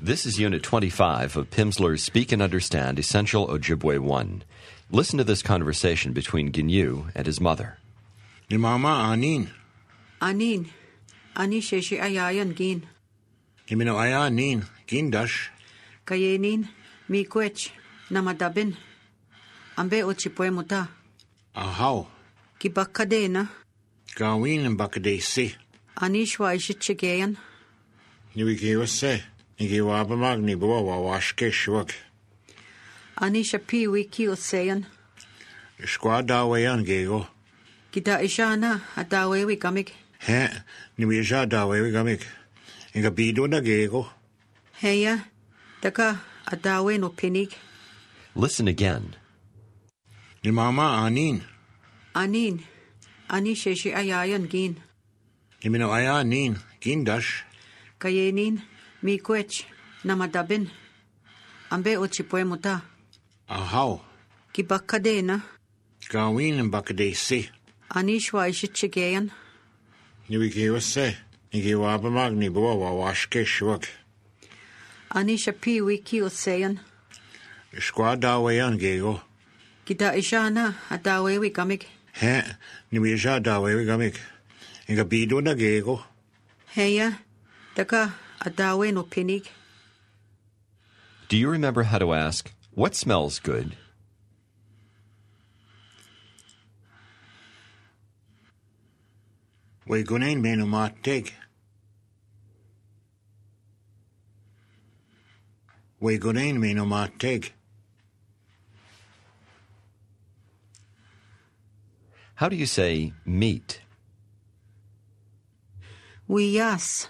This is Unit 25 of Pimsleur's Speak and Understand Essential Ojibwe 1. Listen to this conversation between Ginyu and his mother. Ni mama anin. Anin. Ani sheshi ayayan gin. Imino ayanin. Gindash. Kayenin. Mikwech. Namadabin. Ambe ochipwe muta. Ahaw. Kibakadena. Gawin and bakadesi. Ani shwa ishichigayan. Niwigiwa se. Nigiwa magni bawa washke shwag. Ani shapi wiki osayan. Squad dawayan gego. Kita ishana adawe wi gamik. He. Niwisha dawe gamik. Inga bido na gego. Heya. Daka adawe no pinig. Listen again. Ni mama anin. Anin. Ani sheshi ayayan gin. Imino ayanin. Gindash. Kayenin. Mikwech. Namadabin. Ambe ochipwe muta. Ahaw. Kibakadena. Gawin and bakadesi. Ani shwa ishichigayan. Niwigiwa se. Nigiwa magni bawa washke shwag. Ani shapi wiki osayan. Squad dawayan gego. Kita ishana adawe wi gamik. He. Niwisha dawe gamik. Inga bido na gego. Heya. Daka adawe no pinig. Do you remember how to ask, what smells good? We gunain meno mateg. We gunain meno mateg. How do you say meat? Wiyas.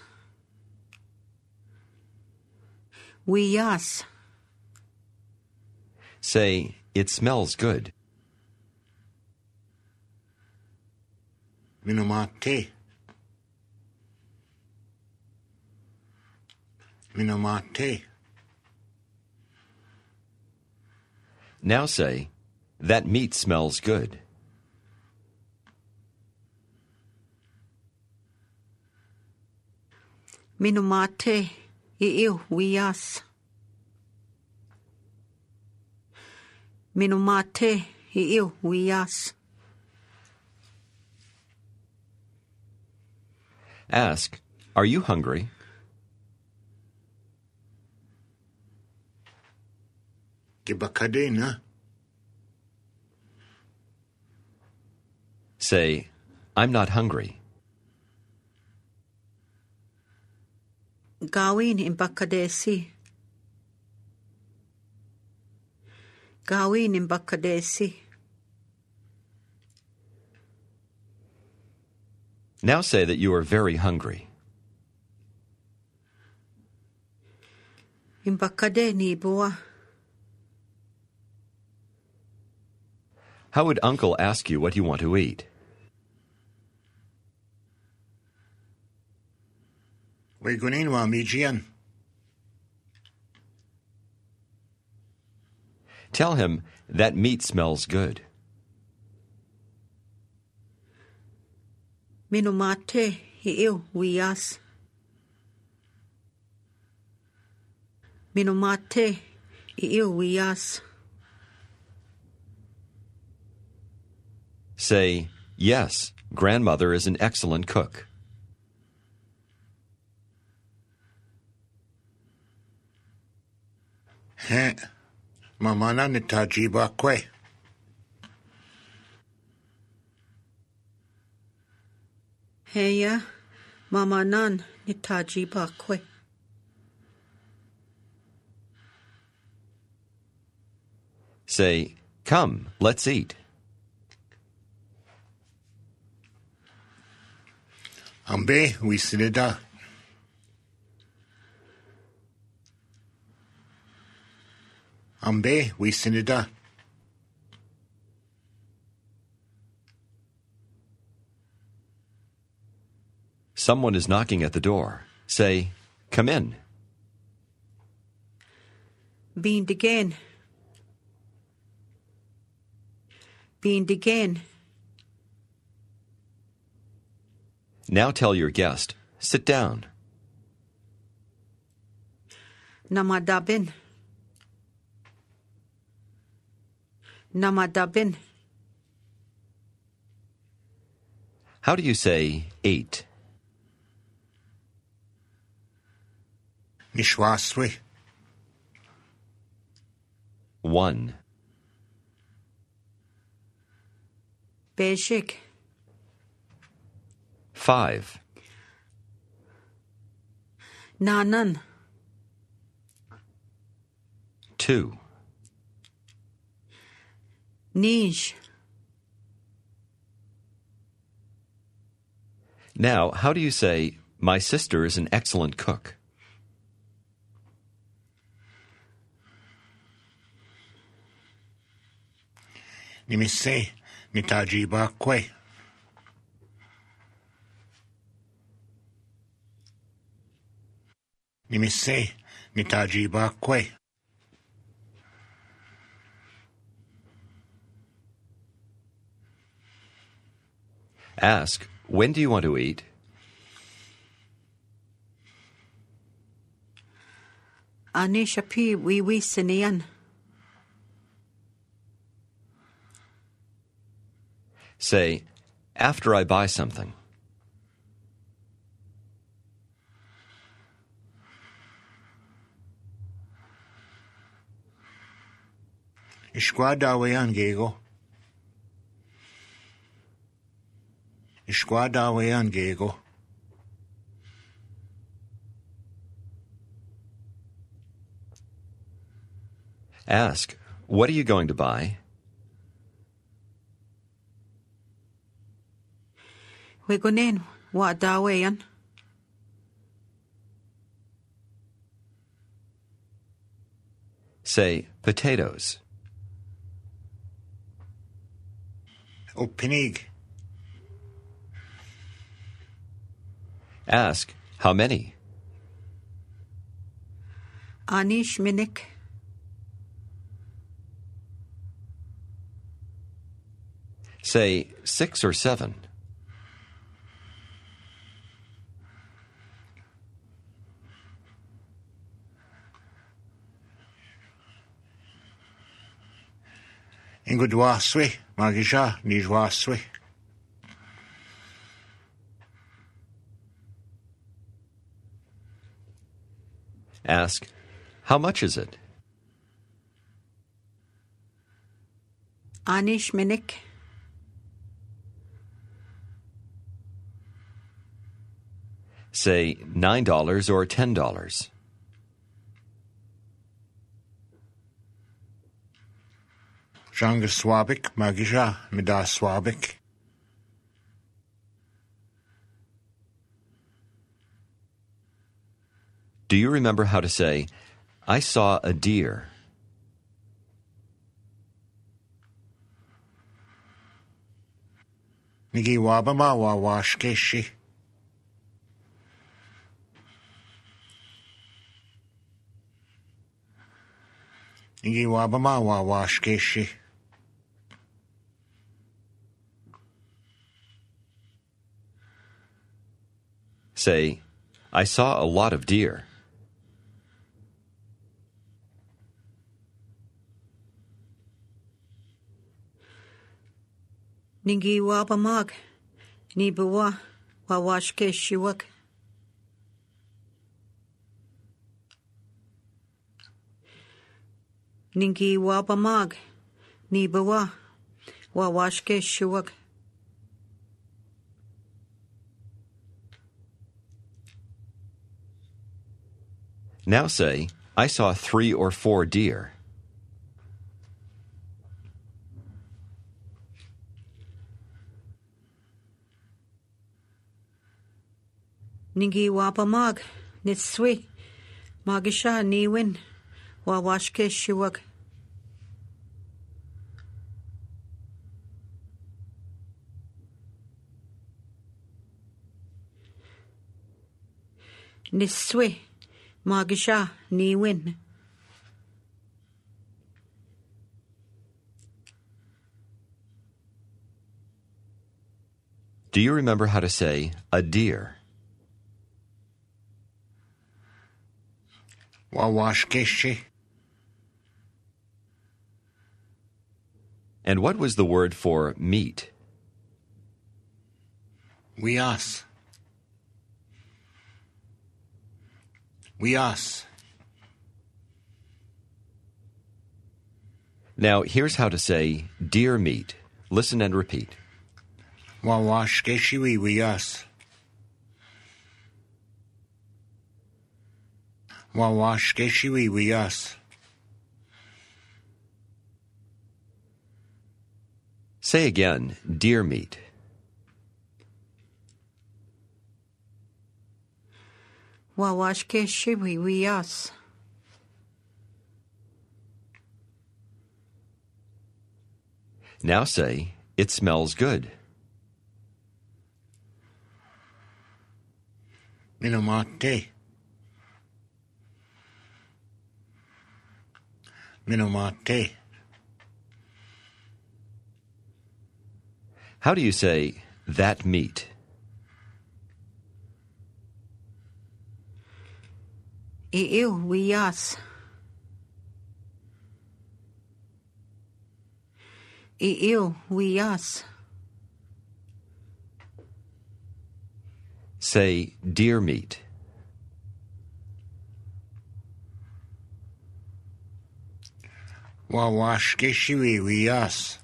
Wiyas. Say, it smells good. Meno mate. Meno mate. Now say, that meat smells good. Minumate. Iiw wiyas. Minumate. Iiw wiyas. Ask, are you hungry? Gibakadena. Say, I'm not hungry. Gawin imbakadesi. Gawin imbakadesi. Now say that you are very hungry. Imbakade ni bua. How would Uncle ask you what you want to eat? We gunain wa mijian. Tell him that meat smells good. Minumate. Iiw wiyas. Minumate. Iiw wiyas. Say, yes, grandmother is an excellent cook. He. Mamana nitajiba kwe. Heya. Mamanan nitaji bakwe. Say, come, let's eat. Ambe wisinida. Ambe wisinida. Someone is knocking at the door. Say, come in. Bean again. Bean again. Now tell your guest, sit down. Namadabin. Namadabin. How do you say 8? Nishwaswi. 1. Beshik. 5. Nanan. 2. Nish. Now, how do you say, my sister is an excellent cook? Nimise. Nitaji bakwe. Nimise. Nitaji bakwe. Ask, when do you want to eat? Ani shapi wiwi sinian. Say, after I buy something. Ishkwadawayan gego. Ishkwadawayan gego. Ask, what are you going to buy? Wegunin. Wa dawayan. Say, potatoes. Opinig. Ask, how many? Anish minik. Say, 6 or 7. Ingudwaswi. Magisha. Nijwaswi. Ask, how much is it? Anish minik. Say, $9 or $10. Jangaswabik. Magisha. Midaswabik. Do you remember how to say, I saw a deer? Nigi wabama wa washkeshi. Nigi wabama wa washkeshi. Say, I saw a lot of deer. Ningi wabamag. Nibuwa. Wa washke shiwak. Ningi wabamag. Nibuwa. Wa washke shiwak. Now say, I saw 3 or 4 deer. Ningi wabamag. Nitswi. Magisha niwin. Wa washke shiwak. Niswi. Magisha niwin. Do you remember how to say a deer? Wawashkeshi. And what was the word for meat? Wias. Wias. Now, here's how to say deer meat. Listen and repeat. Wawashkeshi wias. Wawashkeshi wias. Say again, deer meat. Wawashke shiwi wiyas. Now say, it smells good. Minomate. Minomate. How do you say, that meat? Iiu wiyas. Iiu wiyas. Say, deer meat. Wawashkeshi wias.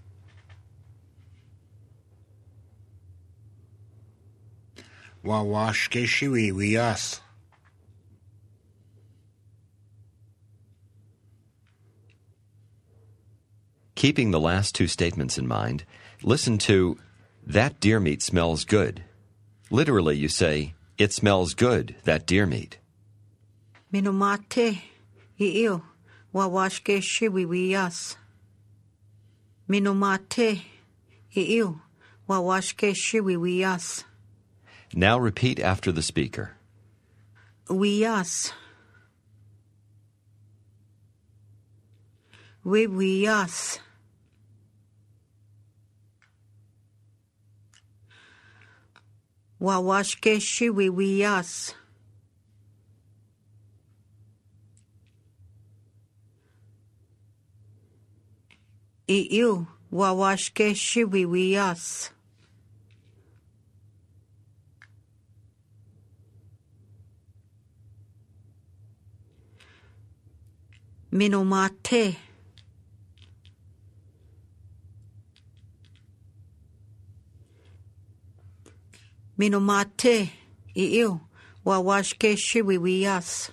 Wawashkeshi wias. Keeping the last two statements in mind, listen to, that deer meat smells good. Literally, you say, it smells good, that deer meat. Minomate. Iiu. Wawashke shiwi wiyas. Minomate. Iiu. Wawashke shiwi wiyas. Now repeat after the speaker. Wiyas. Wiyas. Wawashke shiwi wiyas. Iiu. Wawashke shiwi wiyas. Minomate. Minomate. Iiu. Wawashke shiwi wiyas.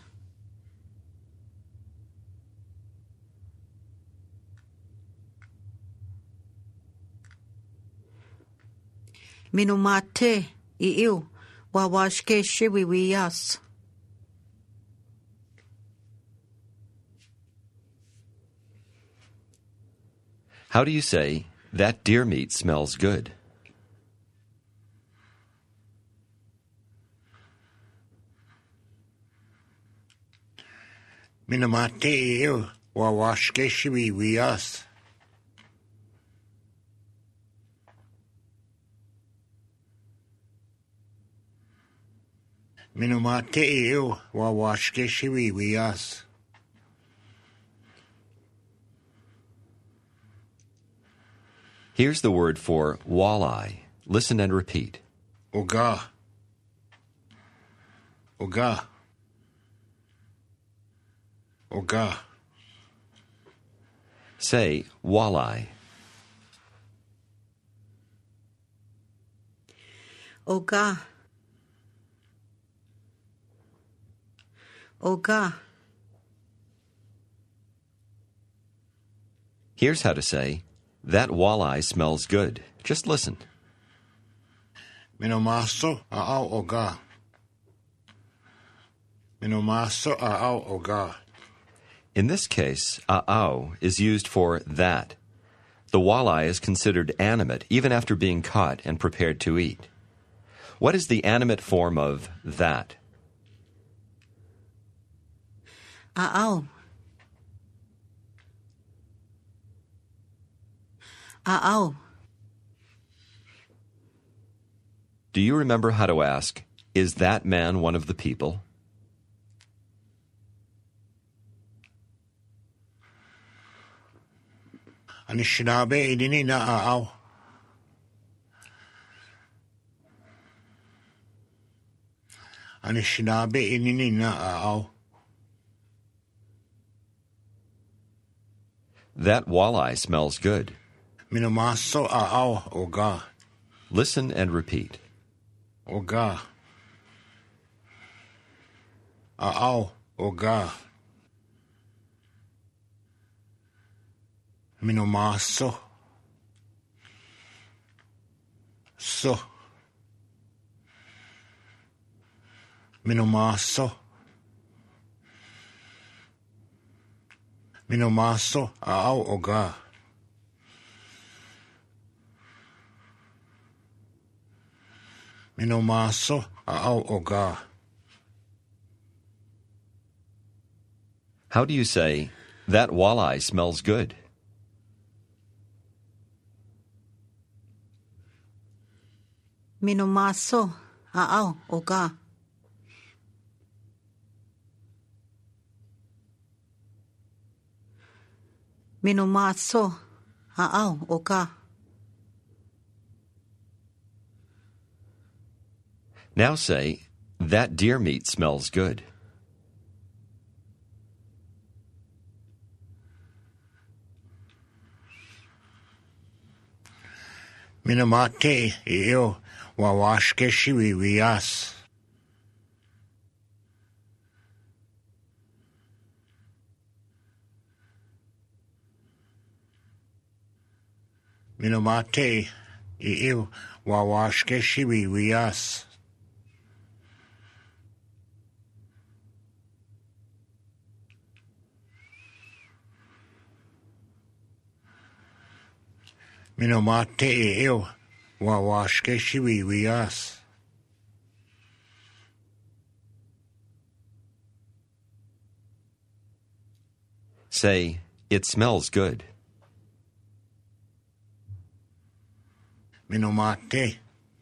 Minomate. Iiu. Wawashke shiwi wiyas. How do you say, that deer meat smells good? Minomate iu. Wawashkeshi wiyas. Minomate iu. Wawashkeshi wiyas. Here's the word for walleye. Listen and repeat. Oga. Oga. Oga. Say, walleye. Oga. Oga. Here's how to say, that walleye smells good. Just listen. Minomaso aau oga. Minomaso aau oga. In this case, a'au is used for that. The walleye is considered animate even after being caught and prepared to eat. What is the animate form of that? Aau. Aau. Do you remember how to ask, is that man one of the people? Ani sinabi ini naaaw. Ani sinabi ini naaaw. That walleye smells good. Minamaso aaw oga. Listen and repeat. Oga. Aaw oga. Minamaso. So. Minamaso. Minamaso aaw oga. Minamaso aaw oga. How do you say, that walleye smells good? Minomaso aaw oga. Minomaso aaw oga. Now say, that deer meat smells good. Minamate iyo wawashke shiwiwiyas. Minamate iyo wawashke shiwiwiyas. Minamate iyo wawashke shiwiwiyas. Say, it smells good. Minamate.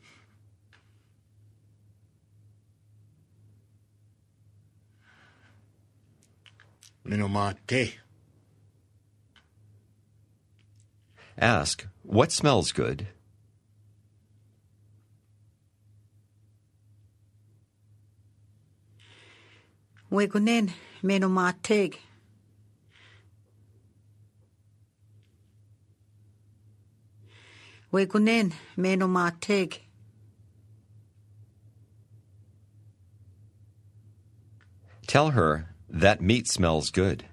Minamate. Ask, what smells good? Wegunen menomateg. Wegunen menomateg. Tell her, that meat smells good.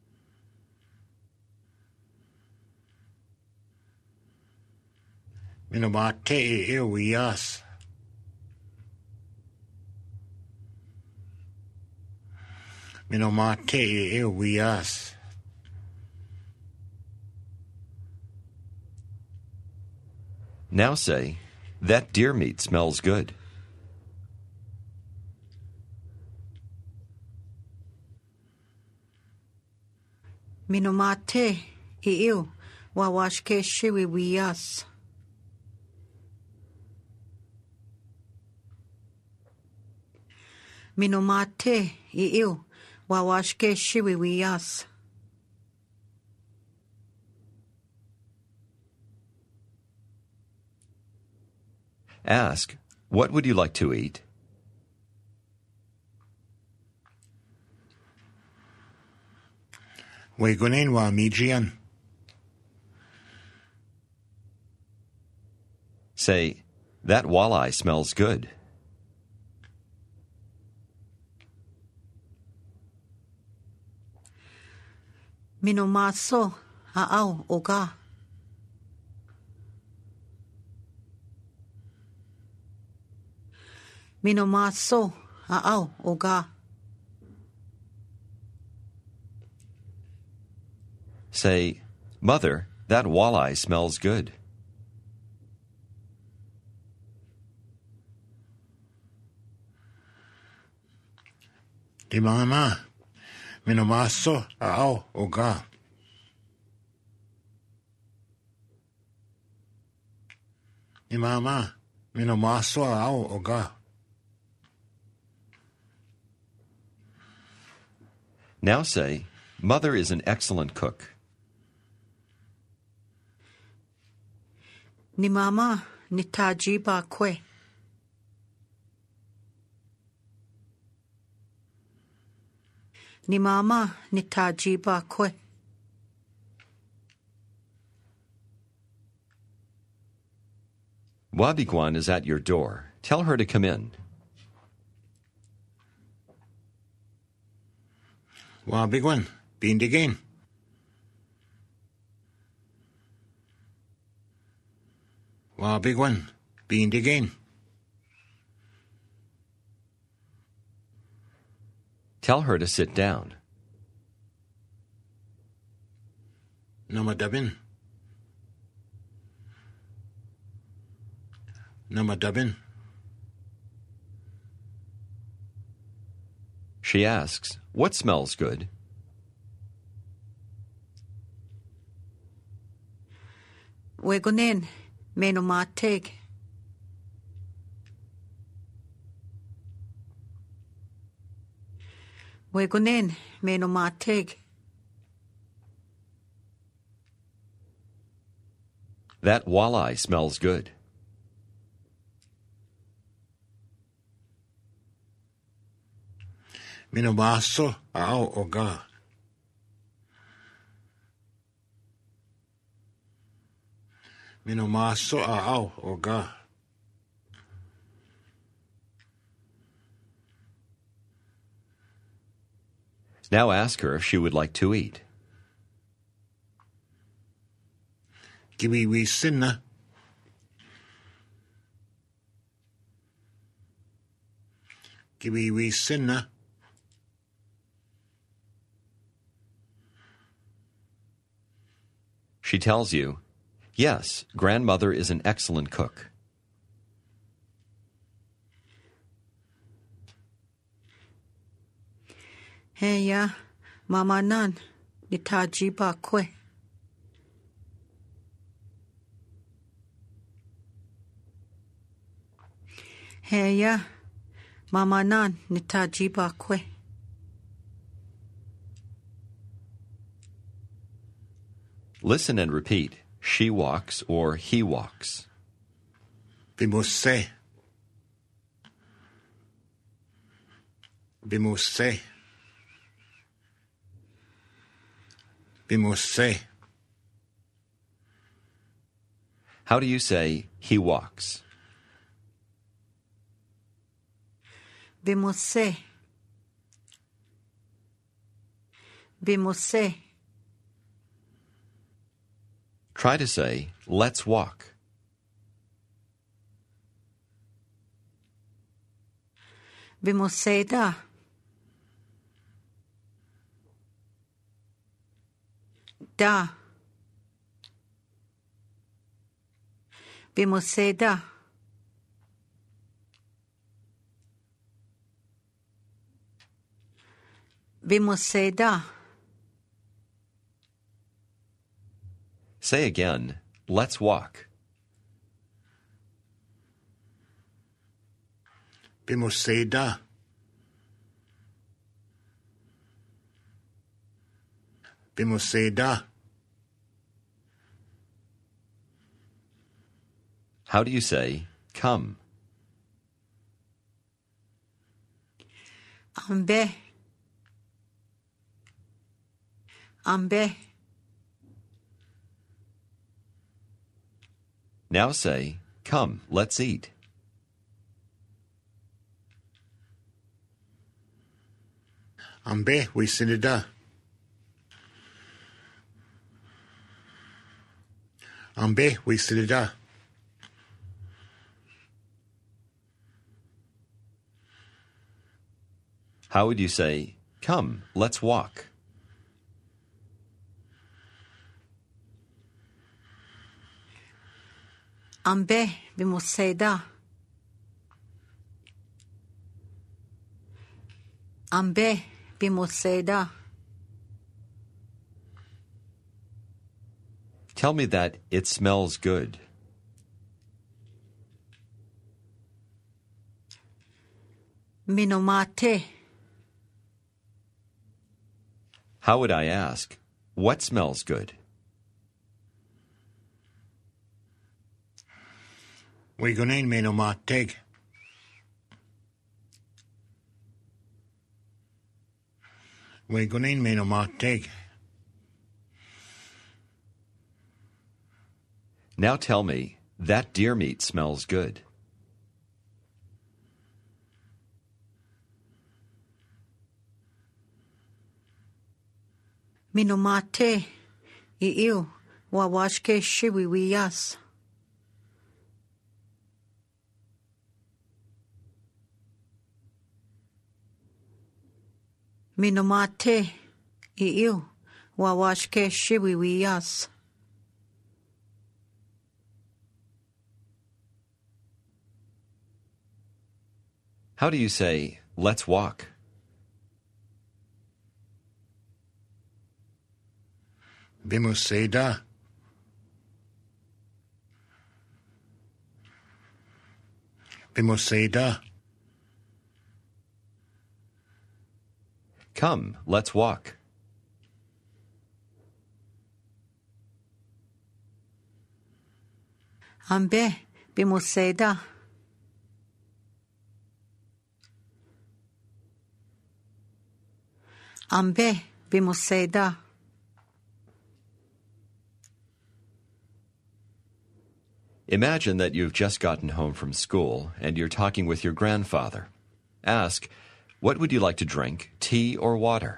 Minamate iyo wiyas. Minamate iyo wiyas. Now say, that deer meat smells good. Minomate iyo wawashke shiwiwiyas. Minomate iyo wawashke shiwiwiyas. Ask, what would you like to eat? Wegunen wa mijian. Say, that walleye smells good. Minomaso aaw oga. Minomaso aaw oga. Say, Mother, that walleye smells good. Di mama. Minamaso aaw oga. Di mama. Minamaso aaw oga. Now say, Mother is an excellent cook. Ni mama nitajiba kwe. Ni mama nitajiba kwe. Wabiguan is at your door. Tell her to come in. Wabiguan, bindigin. Wabiguan, bindigin. Tell her to sit down. Namadabin. Namadabin. She asks, "What smells good?" Wegunen menomateg. Wegunen menomateg. That walleye smells good. Minomaso ao oga. Minomaso ao oga. Now ask her if she would like to eat. Gibi we sinna. Gibi we sinna. She tells you, "Yes, grandmother is an excellent cook." Heya mama nan nitajiba kwe. Heya mama nan nitajiba kwe. Listen and repeat, "She walks" or "he walks." Bimose. Bimose. Bimose. How do you say, "He walks"? Bimose. Bimose. Try to say, "Let's walk." Bimoseda. Da. Bimoseda. Bimoseda. Say again, "Let's walk." Bimoseda. Bimoseda. How do you say, "Come"? Ambe. Ambe. Now say, "Come, let's eat." Ambe we sinida. Ambe we sinida. How would you say, "Come, let's walk"? Ambe bimoseda. Ambe bimoseda. Tell me that it smells good. Minomate. How would I ask, "What smells good"? Wigonin meno mateg. Wigonin meno mateg. Now tell me, that deer meat smells good. Minomate, iiu, wawashke shiwiwiyas. Minomate, iiu, wawashke shiwiwiyas. How do you say, let's walk? Bimuseda. Bimuseda. Come, let's walk. Ambe, bimuseda. Ambe, bimuseda. Imagine that you've just gotten home from school and you're talking with your grandfather. Ask, what would you like to drink, tea or water?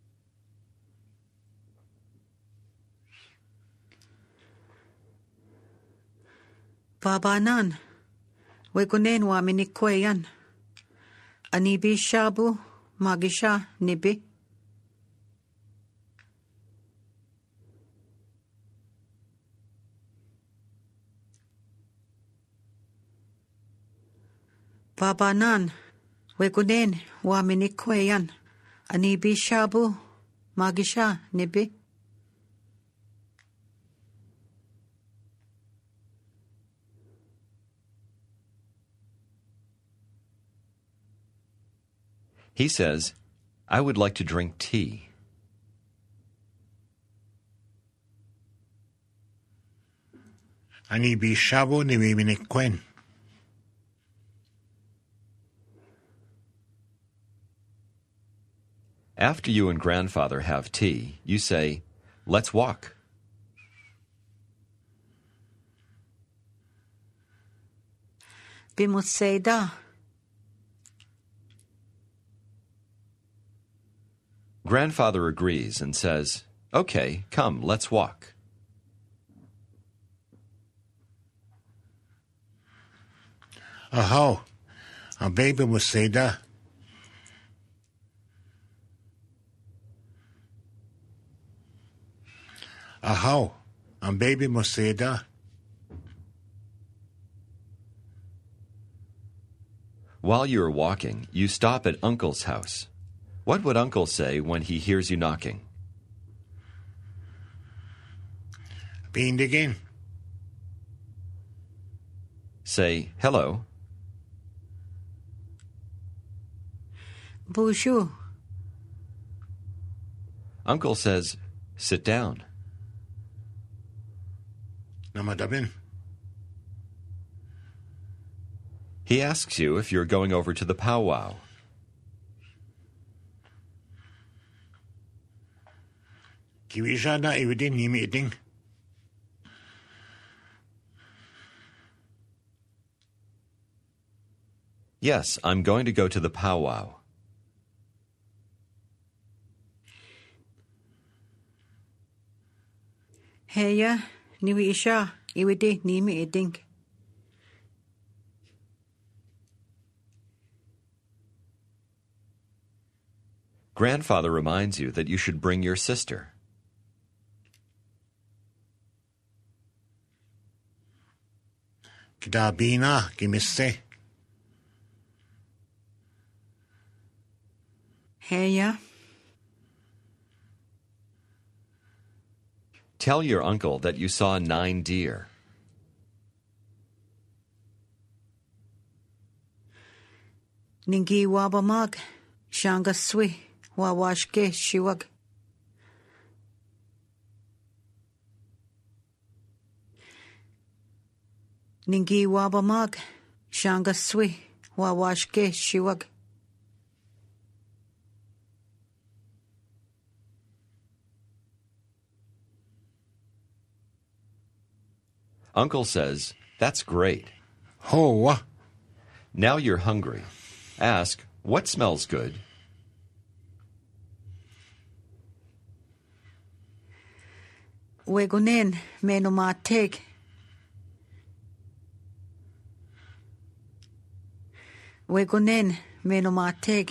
Babanan, wegunen wa minikweyan. Anibi shabu, magisha nibi. Babanan, wegunen wa minikweyan. Anibi shabu, magisha nibi. He says, I would like to drink tea. Ani bishabo ni minikwen. After you and grandfather have tea, you say, let's walk. Bimuseda. Grandfather agrees and says, okay, come, let's walk. Aho, a baby museda. Aho, a baby museda. While you are walking, you stop at Uncle's house. What would Uncle say when he hears you knocking? Being again. Say, hello. Bonjour. Uncle says, sit down. Namadabin. He asks you if you're going over to the powwow. Kiwijada iwidin nimi iding. Yes, I'm going to go to the powwow. Heya, niwi isha, iwidi nimi iding. Grandfather reminds you that you should bring your sister. Kidabina kimisse. Heya, Tell your uncle that you saw 9 deer. ningi wabamag, shangaswi, wawashke shiwag. Ningi wabamag. Shangaswi. Wawashke shiwag. Uncle says, "That's great. Hoa. Now you're hungry. Ask, what smells good?" Wegunen menomateg. Wegunen menomateg.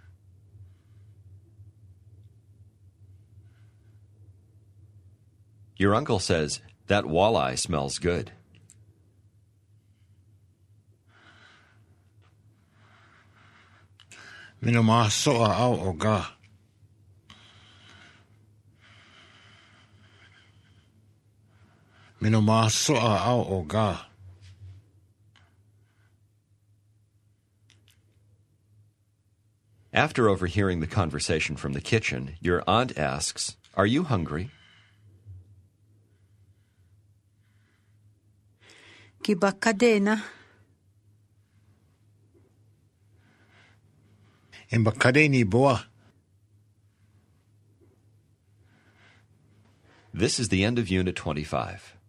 Your uncle says, "That walleye smells good." Minoma soa au o ga. Minoma soa au o ga. After overhearing the conversation from the kitchen, your aunt asks, "Are you hungry?" Kibakadena. Imbakadeni boa. This is the end of Unit 25.